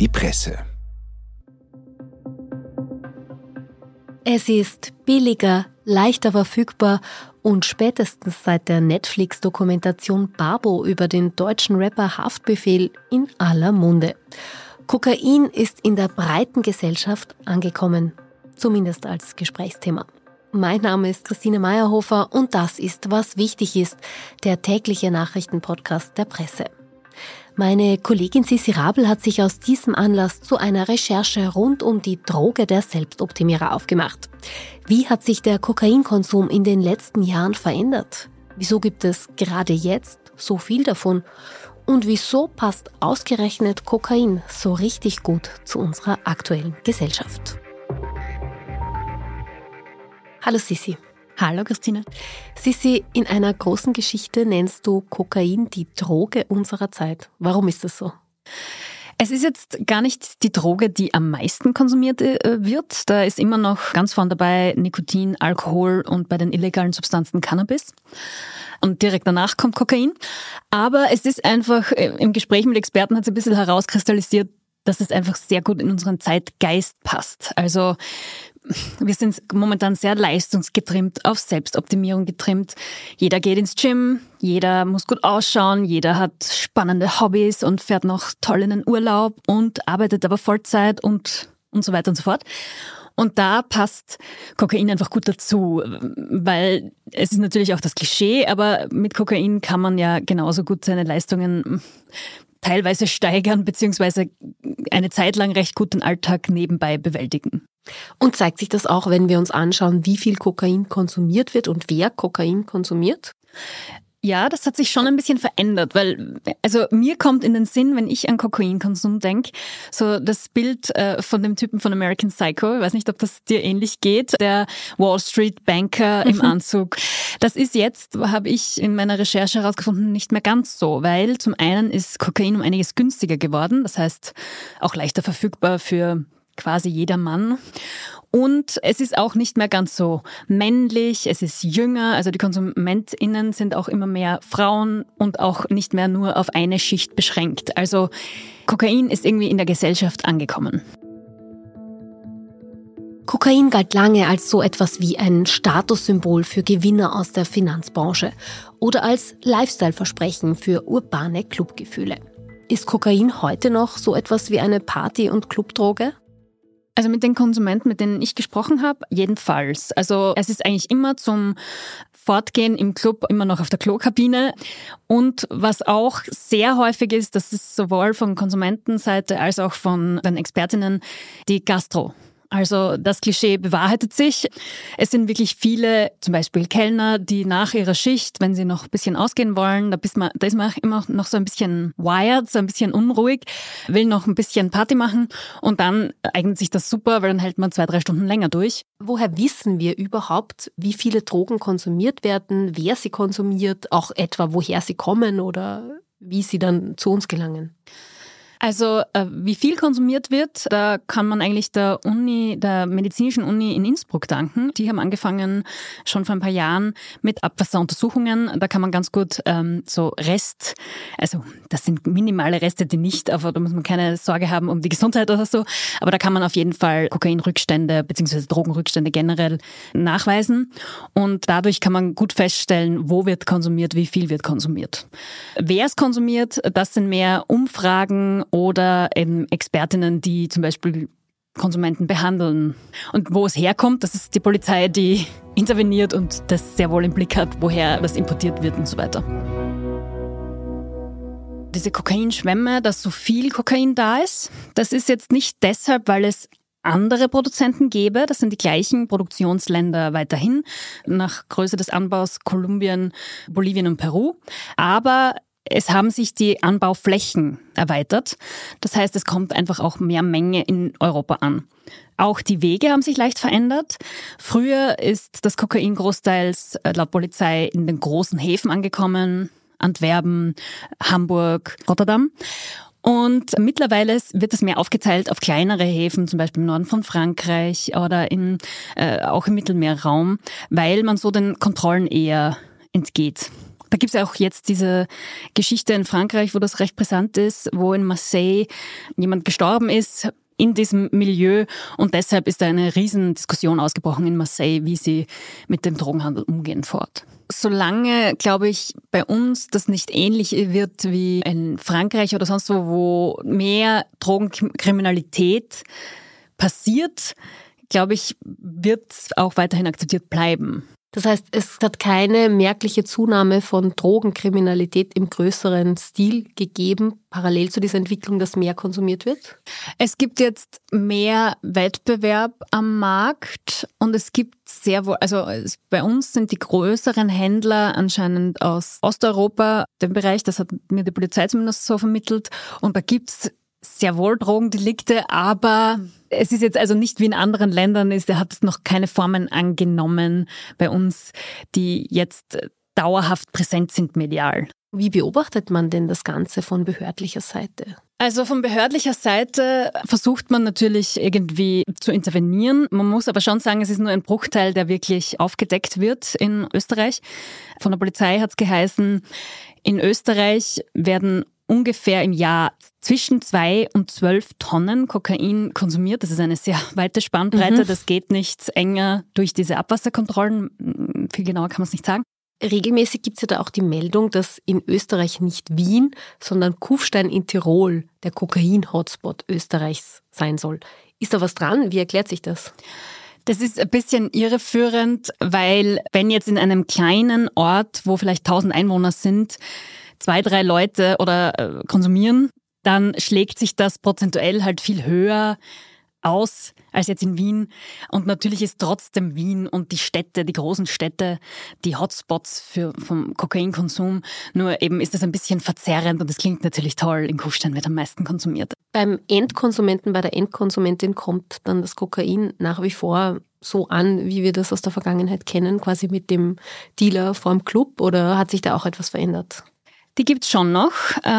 die Presse. Es ist billiger, leichter verfügbar und spätestens seit der Netflix-Dokumentation Babo über den deutschen Rapper Haftbefehl in aller Munde. Kokain ist in der breiten Gesellschaft angekommen, zumindest als Gesprächsthema. Mein Name ist Christine Meyerhofer und das ist Was wichtig ist, der tägliche Nachrichtenpodcast der Presse. Meine Kollegin Sissi Rabel hat sich aus diesem Anlass zu einer Recherche rund um die Droge der Selbstoptimierer aufgemacht. Wie hat sich der Kokainkonsum in den letzten Jahren verändert? Wieso gibt es gerade jetzt so viel davon? Und wieso passt ausgerechnet Kokain so richtig gut zu unserer aktuellen Gesellschaft? Hallo Sissi. Hallo Christine. Sissi, in einer großen Geschichte nennst du Kokain die Droge unserer Zeit. Warum ist das so? Es ist jetzt gar nicht die Droge, die am meisten konsumiert wird. Da ist immer noch ganz vorn dabei Nikotin, Alkohol und bei den illegalen Substanzen Cannabis. Und direkt danach kommt Kokain. Aber es ist einfach, im Gespräch mit Experten hat es ein bisschen herauskristallisiert, dass es einfach sehr gut in unseren Zeitgeist passt. Also wir sind momentan sehr leistungsgetrimmt, auf Selbstoptimierung getrimmt. Jeder geht ins Gym, jeder muss gut ausschauen, jeder hat spannende Hobbys und fährt noch toll in den Urlaub und arbeitet aber Vollzeit und so weiter und so fort. Und da passt Kokain einfach gut dazu, weil es ist natürlich auch das Klischee, aber mit Kokain kann man ja genauso gut seine Leistungen teilweise steigern, beziehungsweise eine Zeit lang recht gut den Alltag nebenbei bewältigen. Und zeigt sich das auch, wenn wir uns anschauen, wie viel Kokain konsumiert wird und wer Kokain konsumiert? Ja, das hat sich schon ein bisschen verändert, weil also mir kommt in den Sinn, wenn ich an Kokainkonsum denke, so das Bild von dem Typen von American Psycho, ich weiß nicht, ob das dir ähnlich geht, der Wall Street Banker im Anzug. Das ist jetzt, habe ich in meiner Recherche herausgefunden, nicht mehr ganz so, weil zum einen ist Kokain um einiges günstiger geworden, das heißt auch leichter verfügbar für quasi jedermann. Und es ist auch nicht mehr ganz so männlich, es ist jünger, also die KonsumentInnen sind auch immer mehr Frauen und auch nicht mehr nur auf eine Schicht beschränkt. Also Kokain ist irgendwie in der Gesellschaft angekommen. Kokain galt lange als so etwas wie ein Statussymbol für Gewinner aus der Finanzbranche oder als Lifestyle-Versprechen für urbane Clubgefühle. Ist Kokain heute noch so etwas wie eine Party- und Clubdroge? Also mit den Konsumenten, mit denen ich gesprochen habe, jedenfalls. Also es ist eigentlich immer zum Fortgehen im Club immer noch auf der Klokabine. Und was auch sehr häufig ist, das ist sowohl von Konsumentenseite als auch von den Expertinnen, die Gastro. Also das Klischee bewahrheitet sich. Es sind wirklich viele, zum Beispiel Kellner, die nach ihrer Schicht, wenn sie noch ein bisschen ausgehen wollen, da ist man immer noch so ein bisschen wired, so ein bisschen unruhig, will noch ein bisschen Party machen und dann eignet sich das super, weil dann hält man 2-3 Stunden länger durch. Woher wissen wir überhaupt, wie viele Drogen konsumiert werden, wer sie konsumiert, auch etwa woher sie kommen oder wie sie dann zu uns gelangen? Also wie viel konsumiert wird, da kann man eigentlich der medizinischen Uni in Innsbruck danken. Die haben angefangen schon vor ein paar Jahren mit Abwasseruntersuchungen. Da kann man ganz gut also das sind minimale Reste, die nicht, aber da muss man keine Sorge haben um die Gesundheit oder so. Aber da kann man auf jeden Fall Kokainrückstände bzw. Drogenrückstände generell nachweisen. Und dadurch kann man gut feststellen, wo wird konsumiert, wie viel wird konsumiert. Wer es konsumiert, das sind mehr Umfragen oder eben Expertinnen, die zum Beispiel Konsumenten behandeln. Und wo es herkommt, das ist die Polizei, die interveniert und das sehr wohl im Blick hat, woher das importiert wird und so weiter. Diese Kokainschwämme, dass so viel Kokain da ist, das ist jetzt nicht deshalb, weil es andere Produzenten gäbe. Das sind die gleichen Produktionsländer weiterhin, nach Größe des Anbaus Kolumbien, Bolivien und Peru. Aber es haben sich die Anbauflächen erweitert. Das heißt, es kommt einfach auch mehr Menge in Europa an. Auch die Wege haben sich leicht verändert. Früher ist das Kokain großteils laut Polizei in den großen Häfen angekommen. Antwerpen, Hamburg, Rotterdam. Und mittlerweile wird es mehr aufgeteilt auf kleinere Häfen, zum Beispiel im Norden von Frankreich oder auch im Mittelmeerraum, weil man so den Kontrollen eher entgeht. Da gibt es ja auch jetzt diese Geschichte in Frankreich, wo das recht brisant ist, wo in Marseille jemand gestorben ist in diesem Milieu und deshalb ist da eine riesen Diskussion ausgebrochen in Marseille, wie sie mit dem Drogenhandel umgehen fort. Solange, glaube ich, bei uns das nicht ähnlich wird wie in Frankreich oder sonst wo mehr Drogenkriminalität passiert, glaube ich, wird es auch weiterhin akzeptiert bleiben. Das heißt, es hat keine merkliche Zunahme von Drogenkriminalität im größeren Stil gegeben, parallel zu dieser Entwicklung, dass mehr konsumiert wird? Es gibt jetzt mehr Wettbewerb am Markt und es gibt sehr wohl, also bei uns sind die größeren Händler anscheinend aus Osteuropa, dem Bereich, das hat mir die Polizei zumindest so vermittelt, und da gibt's sehr wohl Drogendelikte, aber es ist jetzt also nicht wie in anderen Ländern ist, hat es noch keine Formen angenommen bei uns, die jetzt dauerhaft präsent sind medial. Wie beobachtet man denn das Ganze von behördlicher Seite? Also von behördlicher Seite versucht man natürlich irgendwie zu intervenieren. Man muss aber schon sagen, es ist nur ein Bruchteil, der wirklich aufgedeckt wird in Österreich. Von der Polizei hat es geheißen, in Österreich werden ungefähr im Jahr zwischen 2 und 12 Tonnen Kokain konsumiert. Das ist eine sehr weite Spannbreite. Das geht nicht enger durch diese Abwasserkontrollen. Viel genauer kann man es nicht sagen. Regelmäßig gibt es ja da auch die Meldung, dass in Österreich nicht Wien, sondern Kufstein in Tirol der Kokain-Hotspot Österreichs sein soll. Ist da was dran? Wie erklärt sich das? Das ist ein bisschen irreführend, weil wenn jetzt in einem kleinen Ort, wo vielleicht 1000 Einwohner sind, 2, 3 Leute oder konsumieren, dann schlägt sich das prozentuell halt viel höher aus als jetzt in Wien. Und natürlich ist trotzdem Wien und die Städte, die großen Städte, die Hotspots vom Kokainkonsum. Nur eben ist das ein bisschen verzerrend und es klingt natürlich toll, in Kufstein wird am meisten konsumiert. Beim Endkonsumenten, bei der Endkonsumentin kommt dann das Kokain nach wie vor so an, wie wir das aus der Vergangenheit kennen, quasi mit dem Dealer vorm Club, oder hat sich da auch etwas verändert? Die gibt's schon noch,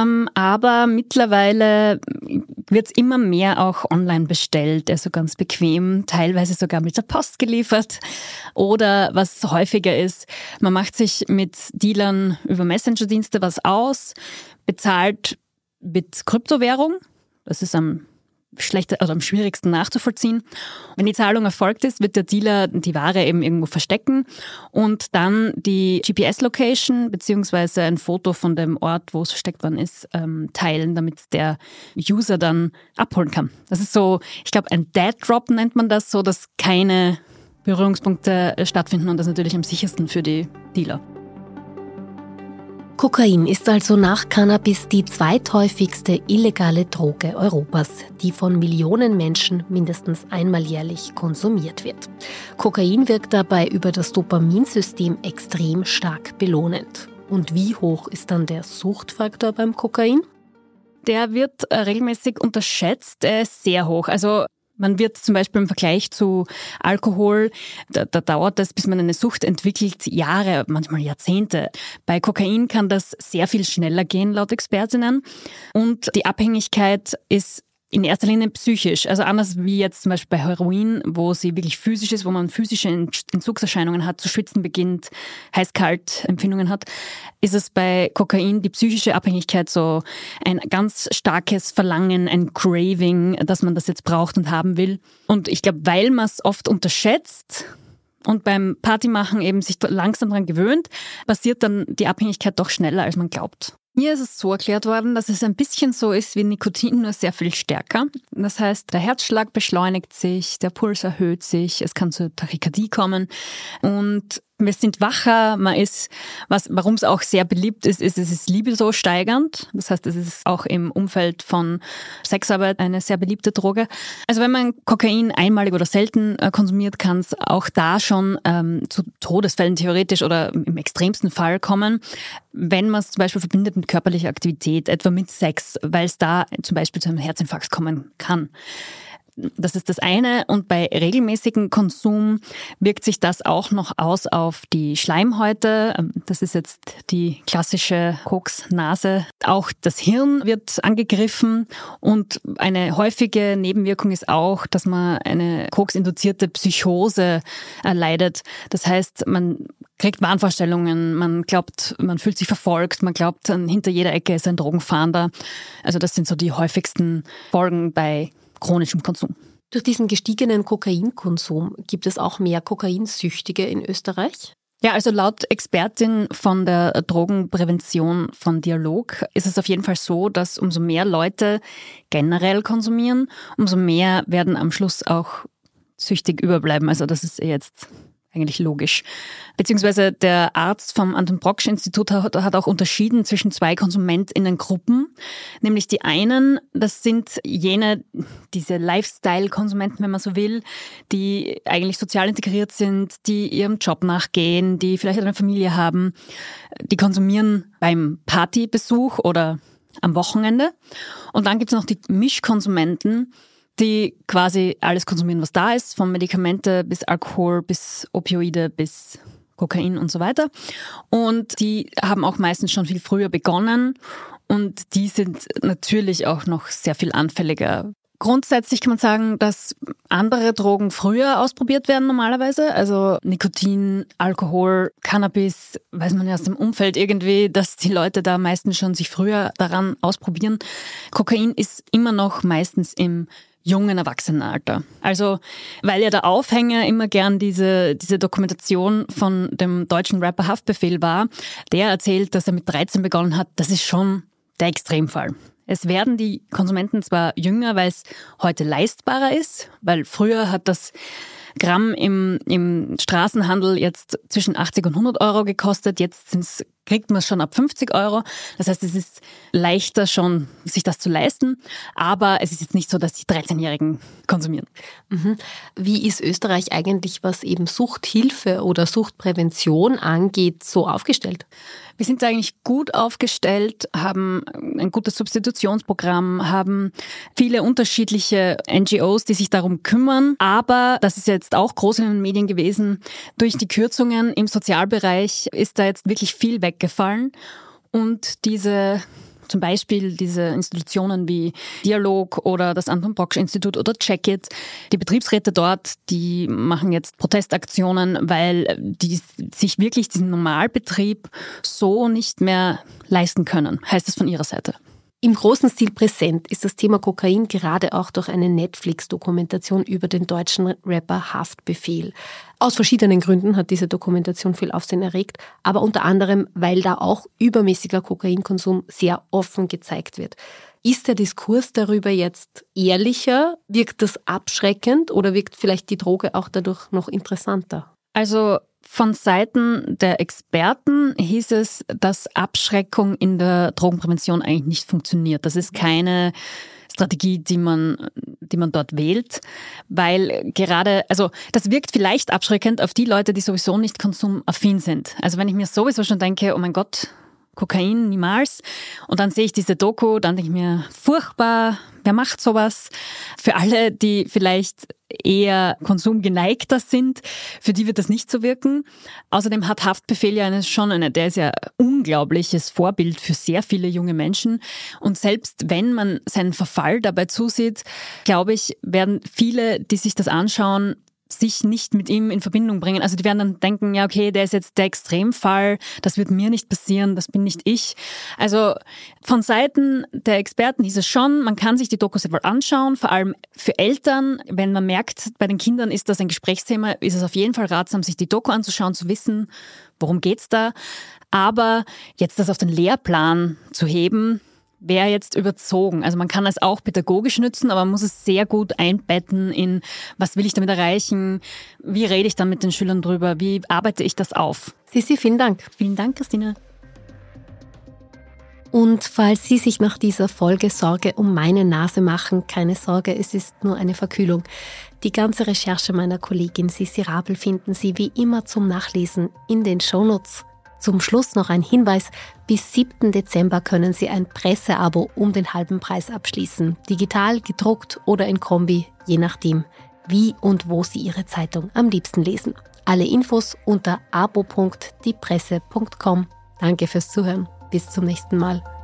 aber mittlerweile wird's immer mehr auch online bestellt, also ganz bequem, teilweise sogar mit der Post geliefert. Oder was häufiger ist, man macht sich mit Dealern über Messenger-Dienste was aus, bezahlt mit Kryptowährung, das ist am schwierigsten nachzuvollziehen. Wenn die Zahlung erfolgt ist, wird der Dealer die Ware eben irgendwo verstecken und dann die GPS-Location beziehungsweise ein Foto von dem Ort, wo es versteckt worden ist, teilen, damit der User dann abholen kann. Das ist so, ich glaube, ein Dead Drop nennt man das, so dass keine Berührungspunkte stattfinden und das natürlich am sichersten für die Dealer. Kokain ist also nach Cannabis die zweithäufigste illegale Droge Europas, die von Millionen Menschen mindestens einmal jährlich konsumiert wird. Kokain wirkt dabei über das Dopaminsystem extrem stark belohnend. Und wie hoch ist dann der Suchtfaktor beim Kokain? Der wird regelmäßig unterschätzt, er ist sehr hoch. Also man wird zum Beispiel im Vergleich zu Alkohol, da dauert das, bis man eine Sucht entwickelt, Jahre, manchmal Jahrzehnte. Bei Kokain kann das sehr viel schneller gehen, laut Expertinnen. Und die Abhängigkeit ist in erster Linie psychisch. Also anders wie jetzt zum Beispiel bei Heroin, wo sie wirklich physisch ist, wo man physische Entzugserscheinungen hat, zu schwitzen beginnt, Heiß-Kalt-Empfindungen hat, ist es bei Kokain die psychische Abhängigkeit so ein ganz starkes Verlangen, ein Craving, dass man das jetzt braucht und haben will. Und ich glaube, weil man es oft unterschätzt und beim Partymachen eben sich langsam dran gewöhnt, passiert dann die Abhängigkeit doch schneller, als man glaubt. Mir ist es so erklärt worden, dass es ein bisschen so ist wie Nikotin, nur sehr viel stärker. Das heißt, der Herzschlag beschleunigt sich, der Puls erhöht sich, es kann zur Tachykardie kommen und wir sind wacher, man ist, warum es auch sehr beliebt ist, es ist libido steigernd. Das heißt, es ist auch im Umfeld von Sexarbeit eine sehr beliebte Droge. Also wenn man Kokain einmalig oder selten konsumiert, kann es auch da schon zu Todesfällen theoretisch oder im extremsten Fall kommen, wenn man es zum Beispiel verbindet mit körperlicher Aktivität, etwa mit Sex, weil es da zum Beispiel zu einem Herzinfarkt kommen kann. das ist das eine. Und bei regelmäßigem Konsum wirkt sich das auch noch aus auf die Schleimhäute. Das ist jetzt die klassische Koksnase. Auch das Hirn wird angegriffen. Und eine häufige Nebenwirkung ist auch, dass man eine koksinduzierte Psychose erleidet. Das heißt, man kriegt Wahnvorstellungen, man glaubt, man fühlt sich verfolgt, man glaubt, hinter jeder Ecke ist ein Drogenfahnder. Also das sind so die häufigsten Folgen bei chronischem Konsum. Durch diesen gestiegenen Kokainkonsum gibt es auch mehr Kokainsüchtige in Österreich? Ja, also laut Expertin von der Drogenprävention von Dialog ist es auf jeden Fall so, dass umso mehr Leute generell konsumieren, umso mehr werden am Schluss auch süchtig überbleiben. Also das ist jetzt eigentlich logisch. Beziehungsweise der Arzt vom Anton-Brocksch-Institut hat auch unterschieden zwischen 2 KonsumentInnen-Gruppen. Nämlich die einen, das sind diese Lifestyle-Konsumenten, wenn man so will, die eigentlich sozial integriert sind, die ihrem Job nachgehen, die vielleicht eine Familie haben. Die konsumieren beim Partybesuch oder am Wochenende. Und dann gibt es noch die Mischkonsumenten, die quasi alles konsumieren, was da ist, von Medikamente bis Alkohol, bis Opioide, bis Kokain und so weiter. Und die haben auch meistens schon viel früher begonnen und die sind natürlich auch noch sehr viel anfälliger. Grundsätzlich kann man sagen, dass andere Drogen früher ausprobiert werden normalerweise. Also Nikotin, Alkohol, Cannabis, weiß man ja aus dem Umfeld irgendwie, dass die Leute da meistens schon sich früher daran ausprobieren. Kokain ist immer noch meistens im jungen Erwachsenenalter. Also, weil ja der Aufhänger immer gern diese Dokumentation von dem deutschen Rapper Haftbefehl war, der erzählt, dass er mit 13 begonnen hat, das ist schon der Extremfall. Es werden die Konsumenten zwar jünger, weil es heute leistbarer ist, weil früher hat das Gramm im Straßenhandel jetzt zwischen 80 und 100 Euro gekostet, jetzt kriegt man es schon ab 50 Euro. Das heißt, es ist leichter schon, sich das zu leisten, aber es ist jetzt nicht so, dass die 13-Jährigen konsumieren. Mhm. Wie ist Österreich eigentlich, was eben Suchthilfe oder Suchtprävention angeht, so aufgestellt? Wir sind eigentlich gut aufgestellt, haben ein gutes Substitutionsprogramm, haben viele unterschiedliche NGOs, die sich darum kümmern. Aber, das ist jetzt auch groß in den Medien gewesen, durch die Kürzungen im Sozialbereich ist da jetzt wirklich viel weggefallen. Und zum Beispiel diese Institutionen wie Dialog oder das Anton-Brocksch-Institut oder Check-It. Die Betriebsräte dort, die machen jetzt Protestaktionen, weil die sich wirklich diesen Normalbetrieb so nicht mehr leisten können, heißt es von ihrer Seite. Im großen Stil präsent ist das Thema Kokain gerade auch durch eine Netflix-Dokumentation über den deutschen Rapper Haftbefehl. Aus verschiedenen Gründen hat diese Dokumentation viel Aufsehen erregt, aber unter anderem, weil da auch übermäßiger Kokainkonsum sehr offen gezeigt wird. Ist der Diskurs darüber jetzt ehrlicher? Wirkt das abschreckend oder wirkt vielleicht die Droge auch dadurch noch interessanter? Also von Seiten der Experten hieß es, dass Abschreckung in der Drogenprävention eigentlich nicht funktioniert. Das ist keine Strategie, die man dort wählt, weil das wirkt vielleicht abschreckend auf die Leute, die sowieso nicht konsumaffin sind. Also wenn ich mir sowieso schon denke, oh mein Gott, Kokain, niemals. Und dann sehe ich diese Doku, dann denke ich mir, furchtbar, wer macht sowas? Für alle, die vielleicht eher konsumgeneigter sind, für die wird das nicht so wirken. Außerdem hat Haftbefehl der ist ja ein unglaubliches Vorbild für sehr viele junge Menschen. Und selbst wenn man seinen Verfall dabei zusieht, glaube ich, werden viele, die sich das anschauen, sich nicht mit ihm in Verbindung bringen. Also die werden dann denken, ja okay, der ist jetzt der Extremfall, das wird mir nicht passieren, das bin nicht ich. Also von Seiten der Experten hieß es schon, man kann sich die Dokus wohl anschauen, vor allem für Eltern, wenn man merkt, bei den Kindern ist das ein Gesprächsthema, ist es auf jeden Fall ratsam, sich die Doku anzuschauen, zu wissen, worum geht's da. Aber jetzt das auf den Lehrplan zu heben, wäre jetzt überzogen. Also man kann es auch pädagogisch nützen, aber man muss es sehr gut einbetten in, was will ich damit erreichen, wie rede ich dann mit den Schülern drüber, wie arbeite ich das auf. Sissi, vielen Dank. Vielen Dank, Christina. Und falls Sie sich nach dieser Folge Sorge um meine Nase machen, keine Sorge, es ist nur eine Verkühlung. Die ganze Recherche meiner Kollegin Sissi Rabel finden Sie wie immer zum Nachlesen in den Shownotes. Zum Schluss noch ein Hinweis: Bis 7. Dezember können Sie ein Presseabo um den halben Preis abschließen. Digital, gedruckt oder in Kombi, je nachdem, wie und wo Sie Ihre Zeitung am liebsten lesen. Alle Infos unter abo.diepresse.com. Danke fürs Zuhören. Bis zum nächsten Mal.